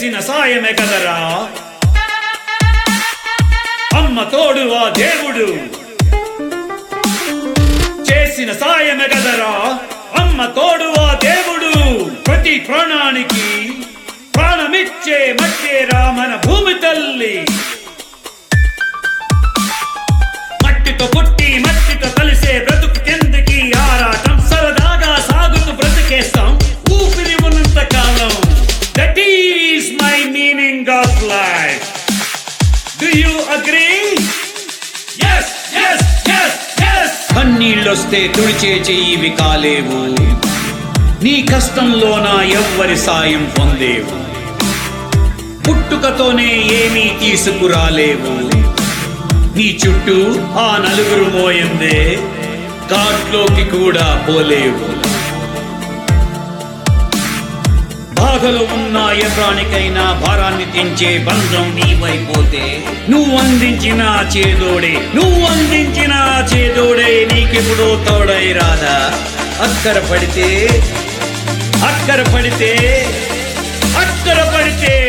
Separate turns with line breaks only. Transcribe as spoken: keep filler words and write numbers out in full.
చేసిన సాయమే కదరా అమ్మ తోడు ఆ దేవుడు, చేసిన సాయమే కదరా అమ్మ తోడు ఆ దేవుడు. ప్రతి ప్రాణానికి ప్రాణమిచ్చే మట్టేరా మన భూమి తల్లి. మట్టితో పుట్టి మట్టితో కలిసే బ్రతుకు కిందకి ఆరాటం సరదాగా సాగుతూ బ్రతికేస్తాం ఊపిరి ఉన్నంత కాలం. That is my meaning of life. Do you agree? Yes, yes, yes, yes. కన్నీళ్ళొస్తే తుడిచే చెయ్యివి కాలేవు, నీ కష్టంలోన ఎవ్వరి సాయం పొందేవు. పుట్టుకతోనే ఏమీ తీసుకురాలేవు, నీ చుట్టూ ఆ నలుగురు మోయందే కాట్లోకి కూడా పోలేవు. బాధలు ఉన్న ఎవ్రానికైనా భారాన్ని తెంచే బంధం నీవైపోతే నువ్వు అందించిన చేదోడే నువ్వు అందించిన చేదోడే నీకెప్పుడో తోడై రాదా. అక్కర పడితే అక్కర పడితే అక్కర పడితే